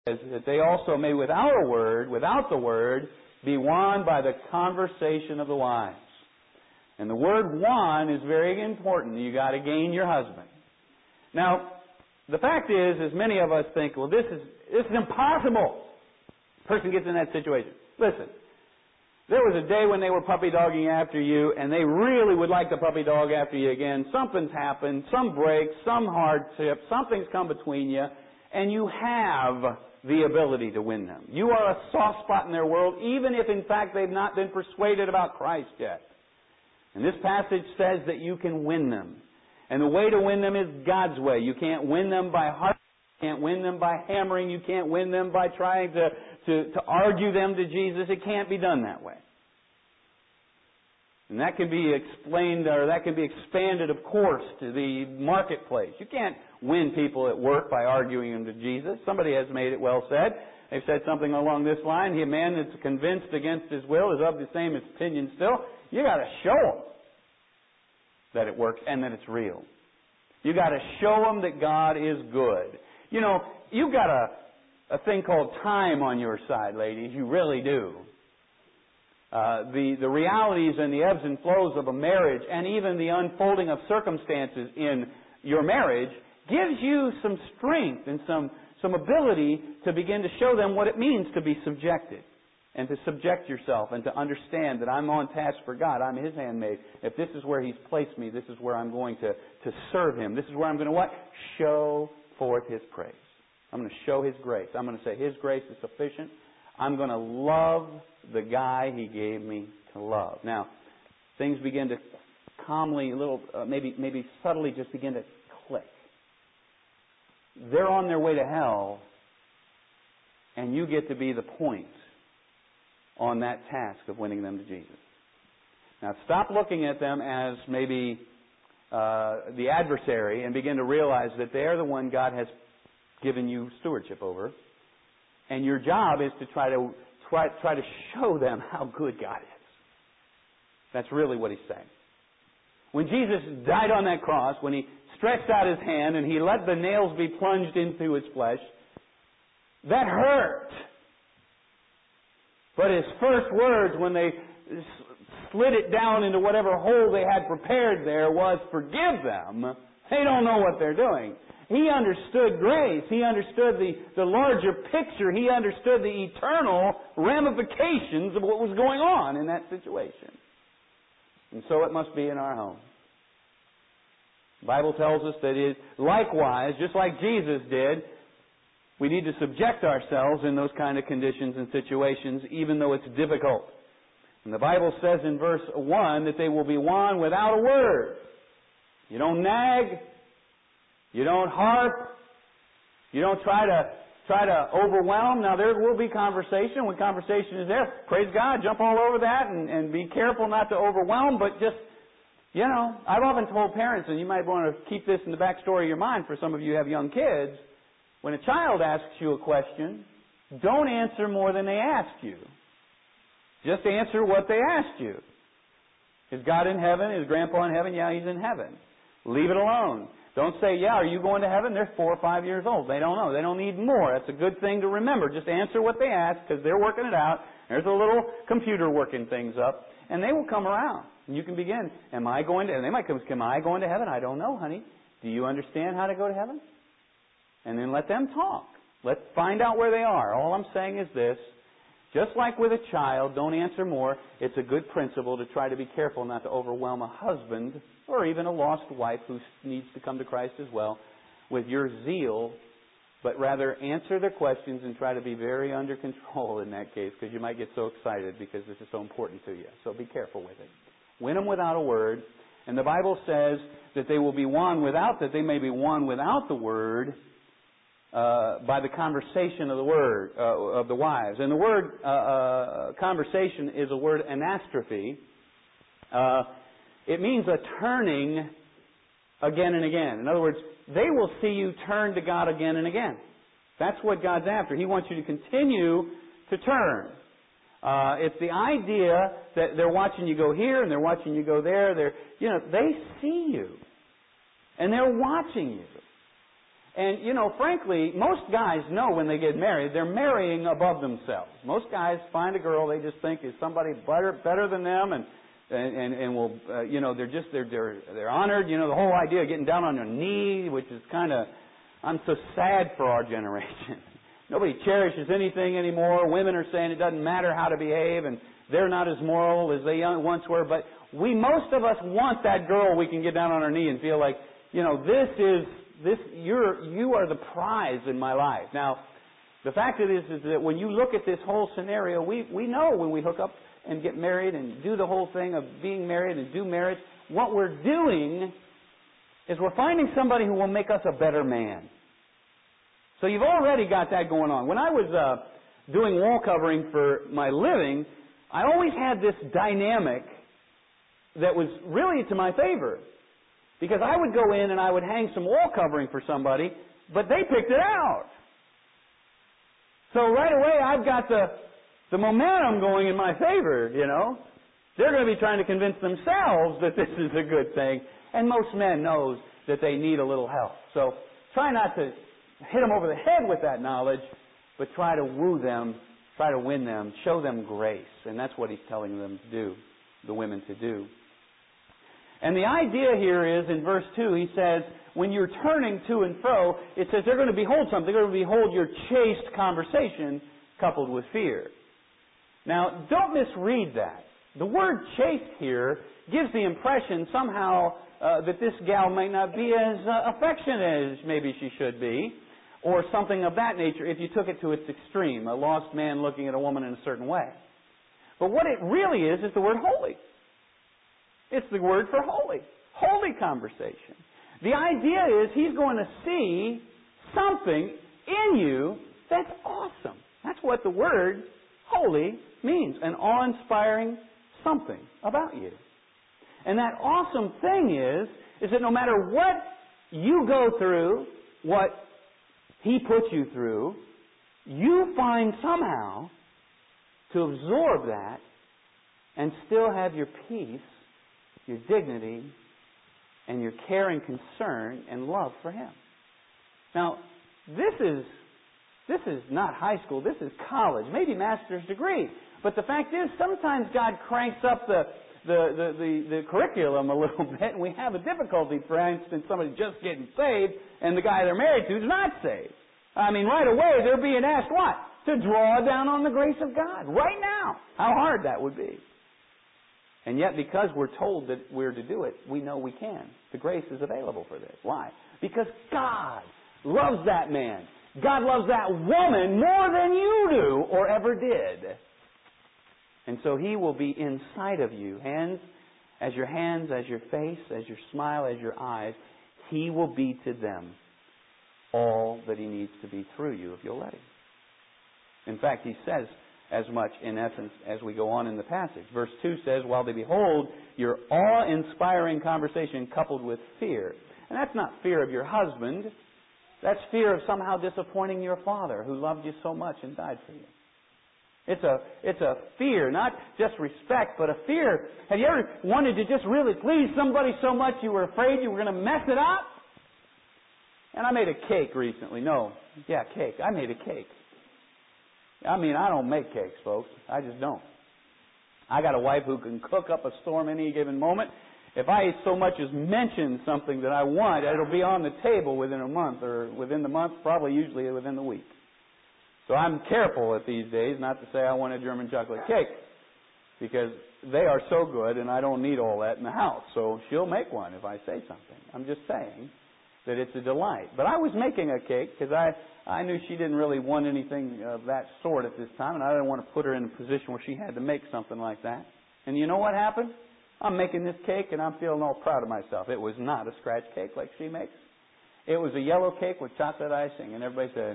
says that they also may without the word, be won by the conversation of the wise. And the word won is very important. You got to gain your husband. Now, the fact is many of us think, well, this is impossible. Person gets in that situation. Listen, there was a day when they were puppy dogging after you, and they really would like to puppy dog after you again. Something's happened, some break, some hardship, something's come between you, and you have the ability to win them. You are a soft spot in their world, even if in fact they've not been persuaded about Christ yet. And this passage says that you can win them. And the way to win them is God's way. You can't win them by heart. You can't win them by hammering. You can't win them by trying to argue them to Jesus. It can't be done that way. And that can be explained, or that can be expanded, of course, to the marketplace. You can't win people at work by arguing them to Jesus. Somebody has made it well said. They've said something along this line. A man that's convinced against his will is of the same opinion still. You got to show them that it works and that it's real. You got to show them that God is good. You know, you've got a thing called time on your side, ladies. You really do. The realities and the ebbs and flows of a marriage, and even the unfolding of circumstances in your marriage, gives you some strength and some ability to begin to show them what it means to be subjected and to subject yourself and to understand that I'm on task for God. I'm His handmaid. If this is where He's placed me, this is where I'm going to serve Him. This is where I'm going to what? Show forth His praise. I'm going to show His grace. I'm going to say His grace is sufficient. I'm going to love the guy He gave me to love. Now, things begin to calmly, maybe subtly just begin to click. They're on their way to hell, and you get to be the point on that task of winning them to Jesus. Now, stop looking at them as maybe the adversary and begin to realize that they're the one God has given you stewardship over. And your job is to try to show them how good God is. That's really what He's saying. When Jesus died on that cross, when He stretched out His hand and He let the nails be plunged into His flesh, that hurt. But His first words when they slid it down into whatever hole they had prepared there was, forgive them. They don't know what they're doing. He understood grace. He understood the larger picture. He understood the eternal ramifications of what was going on in that situation. And so it must be in our home. The Bible tells us that likewise, just like Jesus did, we need to subject ourselves in those kind of conditions and situations, even though it's difficult. And the Bible says in verse 1 that they will be won without a word. You don't nag. You don't harp. You don't try to overwhelm. Now, there will be conversation. When conversation is there, praise God, jump all over that and be careful not to overwhelm. But just, I've often told parents, and you might want to keep this in the back story of your mind for some of you who have young kids, when a child asks you a question, don't answer more than they ask you. Just answer what they asked you. Is God in heaven? Is Grandpa in heaven? Yeah, He's in heaven. Leave it alone. Don't say, yeah, are you going to heaven? They're 4 or 5 years old. They don't know. They don't need more. That's a good thing to remember. Just answer what they ask because they're working it out. There's a little computer working things up. And they will come around. And you can begin. And they might come, am I going to heaven? I don't know, honey. Do you understand how to go to heaven? And then let them talk. Let's find out where they are. All I'm saying is this. Just like with a child, don't answer more. It's a good principle to try to be careful not to overwhelm a husband or even a lost wife who needs to come to Christ as well with your zeal, but rather answer their questions and try to be very under control in that case because you might get so excited because this is so important to you. So be careful with it. Win them without a word. And the Bible says that they will be won that they may be won without the word by the conversation of the wives. And the word conversation is a word anastrophe. It means a turning again and again. In other words, they will see you turn to God again and again. That's what God's after. He wants you to continue to turn. It's the idea that they're watching you go here and they're watching you go there. They see you. And they're watching you. And, frankly, most guys know when they get married, they're marrying above themselves. Most guys find a girl they just think is somebody better than them and will, they're honored. The whole idea of getting down on your knee, which is I'm so sad for our generation. Nobody cherishes anything anymore. Women are saying it doesn't matter how to behave, and they're not as moral as they once were. But most of us want that girl we can get down on our knee and feel like, you are the prize in my life. Now, the fact of it is that when you look at this whole scenario, we know when we hook up and get married and do the whole thing of being married and do marriage, what we're doing is we're finding somebody who will make us a better man. So you've already got that going on. When I was doing wall covering for my living, I always had this dynamic that was really to my favor. Because I would go in and I would hang some wall covering for somebody, but they picked it out. So right away I've got the momentum going in my favor, They're going to be trying to convince themselves that this is a good thing. And most men knows that they need a little help. So try not to hit them over the head with that knowledge, but try to woo them, try to win them, show them grace. And that's what he's telling them to do, the women to do. And the idea here is, in verse 2, he says, when you're turning to and fro, it says they're going to behold something. They're going to behold your chaste conversation coupled with fear. Now, don't misread that. The word chaste here gives the impression somehow that this gal may not be as affectionate as maybe she should be, or something of that nature if you took it to its extreme, a lost man looking at a woman in a certain way. But what it really is the word holy. It's the word for holy. Holy conversation. The idea is he's going to see something in you that's awesome. That's what the word holy means. An awe-inspiring something about you. And that awesome thing is that no matter what you go through, what he puts you through, you find somehow to absorb that and still have your peace, your dignity, and your care and concern and love for him. Now, this is not high school, this is college, maybe master's degree. But the fact is, sometimes God cranks up the curriculum a little bit, and we have a difficulty, for instance, somebody just getting saved, and the guy they're married to is not saved. I mean, right away, they're being asked what? To draw down on the grace of God, right now. How hard that would be. And yet, because we're told that we're to do it, we know we can. The grace is available for this. Why? Because God loves that man. God loves that woman more than you do or ever did. And so He will be inside of you. Hands, as your face, as your smile, as your eyes. He will be to them all that He needs to be through you if you'll let Him. In fact, He says as much in essence as we go on in the passage. Verse 2 says, while they behold your awe-inspiring conversation coupled with fear. And that's not fear of your husband. That's fear of somehow disappointing your father who loved you so much and died for you. It's a fear, not just respect, but a fear. Have you ever wanted to just really please somebody so much you were afraid you were going to mess it up? And I made a cake recently. Cake. I made a cake. I mean, I don't make cakes, folks. I just don't. I got a wife who can cook up a storm any given moment. If I so much as mention something that I want, it'll be on the table within a month, or within the month, probably usually within the week. So I'm careful at these days not to say I want a German chocolate cake, because they are so good and I don't need all that in the house. So she'll make one if I say something. I'm just saying that it's a delight. But I was making a cake because I knew she didn't really want anything of that sort at this time, and I didn't want to put her in a position where she had to make something like that. And you know what happened? I'm making this cake and I'm feeling all proud of myself. It was not a scratch cake like she makes. It was a yellow cake with chocolate icing, and everybody said,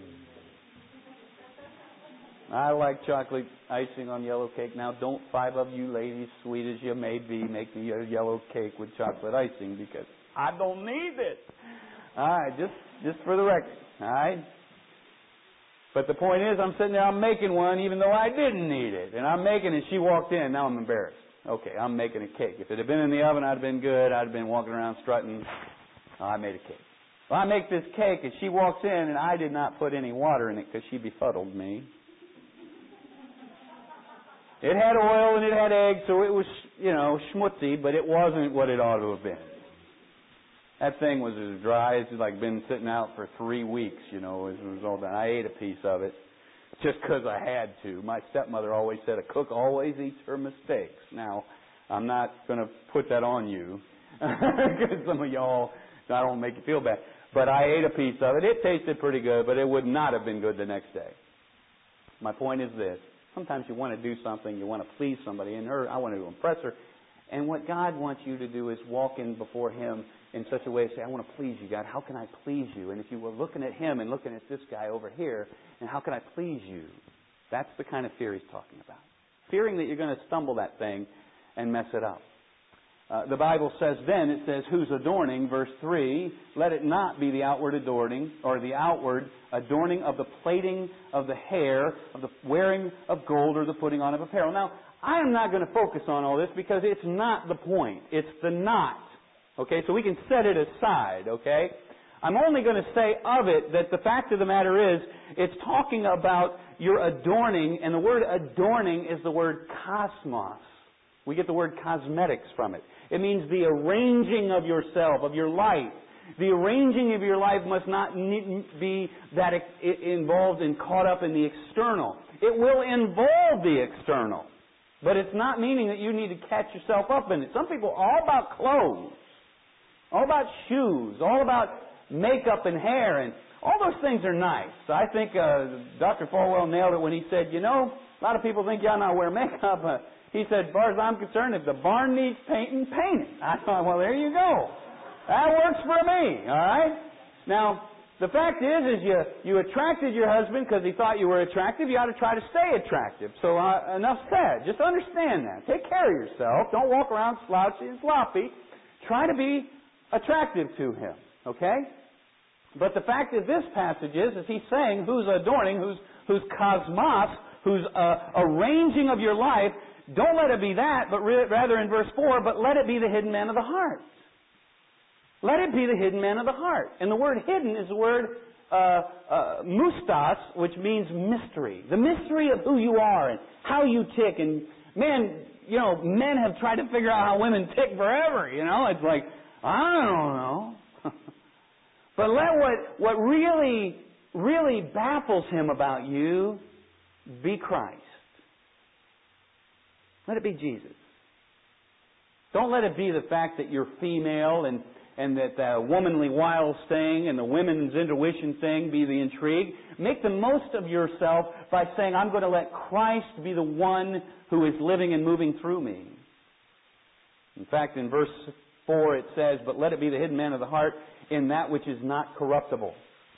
I like chocolate icing on yellow cake. Now, don't 5 of you ladies, sweet as you may be, make me a yellow cake with chocolate icing, because I don't need it. All right, just for the record. All right? But the point is, I'm sitting there, I'm making one, even though I didn't need it. And I'm making it, she walked in, now I'm embarrassed. Okay, I'm making a cake. If it had been in the oven, I'd have been good. I'd have been walking around strutting. I made a cake. Well, I make this cake, and she walks in, and I did not put any water in it because she befuddled me. It had oil and it had eggs, so it was, schmutzy, but it wasn't what it ought to have been. That thing was as dry as it like been sitting out for 3 weeks, as a result. And I ate a piece of it just because I had to. My stepmother always said a cook always eats her mistakes. Now, I'm not going to put that on you because some of y'all, I don't make you feel bad. But I ate a piece of it. It tasted pretty good, but it would not have been good the next day. My point is this. Sometimes you want to do something, you want to please somebody, and I want to impress her. And what God wants you to do is walk in before Him in such a way to say, I want to please you, God. How can I please you? And if you were looking at Him and looking at this guy over here, and how can I please you? That's the kind of fear He's talking about. Fearing that you're going to stumble that thing and mess it up. The Bible says then, it says, whose adorning, verse 3, let it not be the outward adorning, or the outward adorning of the plaiting of the hair, of the wearing of gold, or the putting on of apparel. Now, I am not going to focus on all this because it's not the point. It's the not. Okay, so we can set it aside, okay? I'm only going to say of it that the fact of the matter is, it's talking about your adorning, and the word adorning is the word cosmos. We get the word cosmetics from it. It means the arranging of yourself, of your life. The arranging of your life must not be that involved and caught up in the external. It will involve the external. But it's not meaning that you need to catch yourself up in it. Some people are all about clothes, all about shoes, all about makeup and hair, and all those things are nice. I think Dr. Falwell nailed it when he said, a lot of people think you ought not wear makeup. He said, as far as I'm concerned, if the barn needs painting, paint it. I thought, well, there you go. That works for me, all right? Now, the fact is you attracted your husband because he thought you were attractive. You ought to try to stay attractive. So enough said. Just understand that. Take care of yourself. Don't walk around slouchy and sloppy. Try to be attractive to him, okay? But the fact of this passage is he's saying who's adorning, who's cosmos, who's arranging of your life. Don't let it be that, but rather in verse 4, but let it be the hidden man of the heart. Let it be the hidden man of the heart. And the word hidden is the word mustas, which means mystery. The mystery of who you are and how you tick. And men have tried to figure out how women tick forever. It's like, I don't know. But let what really, really baffles him about you be Christ. Let it be Jesus. Don't let it be the fact that you're female and that the womanly wiles thing and the women's intuition thing be the intrigue. Make the most of yourself by saying, I'm going to let Christ be the one who is living and moving through me. In fact, in verse 4 it says, but let it be the hidden man of the heart in that which is not corruptible.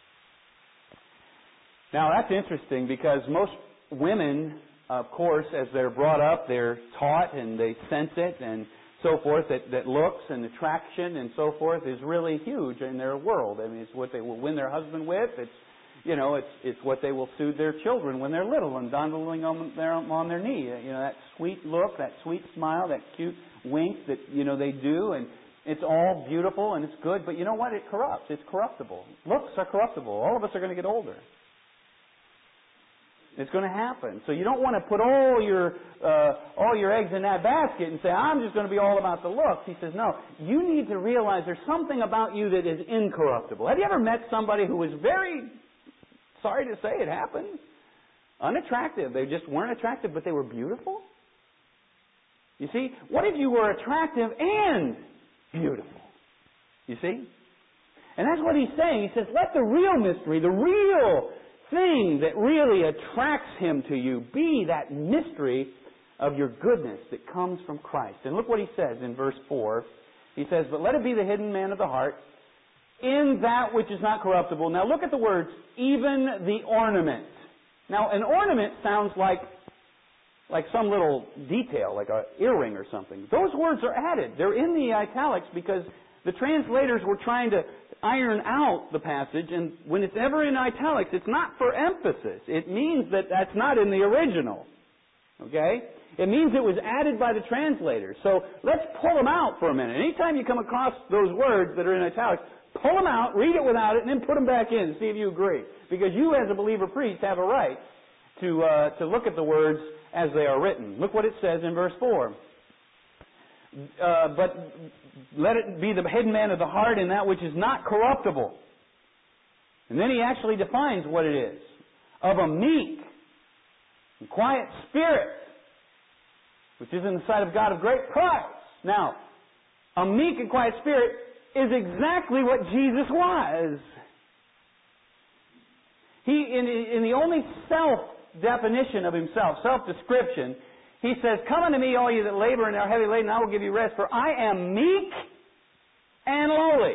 Now that's interesting because most women, of course, as they're brought up, they're taught and they sense it and so forth, that looks and attraction and so forth is really huge in their world. I mean, it's what they will win their husband with. It's what they will soothe their children when they're little and dondling on their knee. That sweet look, that sweet smile, that cute wink that, they do, and it's all beautiful and it's good. But you know what? It corrupts. It's corruptible. Looks are corruptible. All of us are going to get older. It's going to happen. So you don't want to put all your eggs in that basket and say, I'm just going to be all about the looks. He says, no, you need to realize there's something about you that is incorruptible. Have you ever met somebody who was very, sorry to say it happened, unattractive? They just weren't attractive, but they were beautiful? You see, what if you were attractive and beautiful? You see? And that's what he's saying. He says, let the real mystery, the real thing that really attracts him to you be that mystery of your goodness that comes from Christ. And look what he says in verse 4. He says, but let it be the hidden man of the heart in that which is not corruptible. Now look at the words, even the ornament. Now an ornament sounds like some little detail, like an earring or something. Those words are added. They're in the italics because the translators were trying to iron out the passage, and when it's ever in italics, it's not for emphasis. It means that that's not in the original. Okay? It means it was added by the translators. So let's pull them out for a minute. Anytime you come across those words that are in italics, pull them out, read it without it, and then put them back in and see if you agree. Because you as a believer priest have a right to look at the words as they are written. Look what it says in verse 4. But let it be the hidden man of the heart in that which is not corruptible. And then he actually defines what it is. Of a meek and quiet spirit, which is in the sight of God of great price. Now, a meek and quiet spirit is exactly what Jesus was. He, in the only self-definition of himself, self-description, he says, "Come unto me, all you that labor and are heavy laden, and I will give you rest, for I am meek and lowly."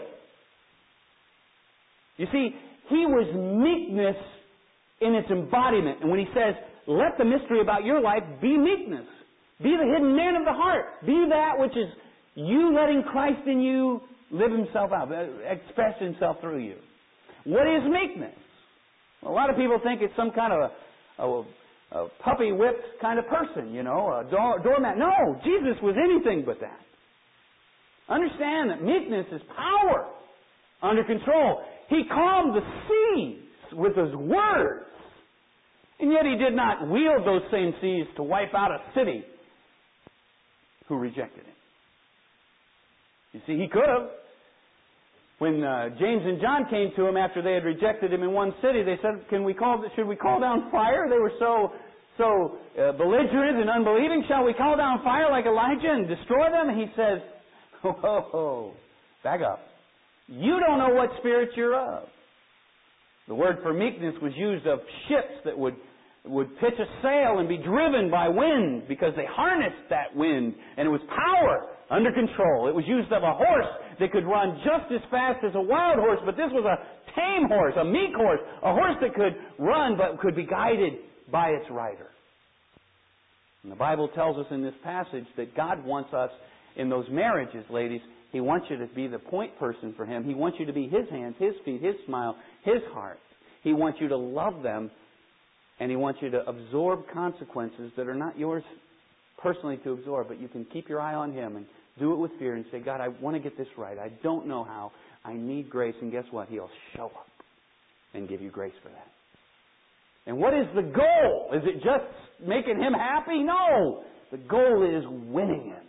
You see, he was meekness in its embodiment. And when he says, let the mystery about your life be meekness. Be the hidden man of the heart. Be that which is you letting Christ in you live himself out, express himself through you. What is meekness? A lot of people think it's some kind of a puppy whipped kind of person, you know, a doormat. No, Jesus was anything but that. Understand that meekness is power under control. He calmed the seas with his words. And yet he did not wield those same seas to wipe out a city who rejected him. You see, he could have. When James and John came to him after they had rejected him in one city, they said, should we call down fire? They were so belligerent and unbelieving. Shall we call down fire like Elijah and destroy them? And he says, oh, back up. You don't know what spirit you're of. The word for meekness was used of ships that would pitch a sail and be driven by wind because they harnessed that wind, and it was power under control. It was used of a horse that could run just as fast as a wild horse, but this was a tame horse, a meek horse, a horse that could run but could be guided by its rider. And the Bible tells us in this passage that God wants us in those marriages, ladies. He wants you to be the point person for Him. He wants you to be His hands, His feet, His smile, His heart. He wants you to love them, and He wants you to absorb consequences that are not yours personally to absorb, but you can keep your eye on Him and do it with fear and say, God, I want to get this right. I don't know how. I need grace. And guess what? He'll show up and give you grace for that. And what is the goal? Is it just making Him happy? No. The goal is winning Him.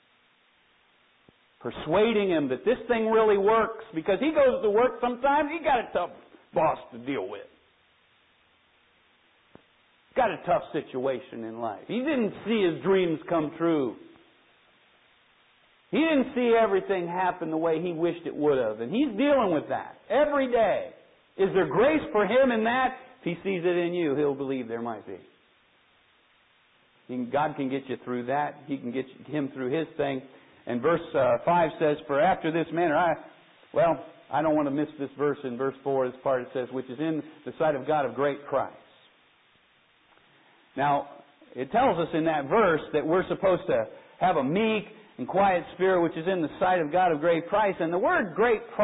Persuading Him that this thing really works, because He goes to work sometimes. He got a tough boss to deal with. Got a tough situation in life. He didn't see his dreams come true. He didn't see everything happen the way he wished it would have. And He's dealing with that every day. Is there grace for Him in that? If He sees it in you, He'll believe there might be. God can get you through that. He can get him through his thing. And verse 5 says, for after this manner, I don't want to miss this verse in verse 4, this part it says, which is in the sight of God of great price. Now, it tells us in that verse that we're supposed to have a meek and quiet spirit, which is in the sight of God of great price. And the word great price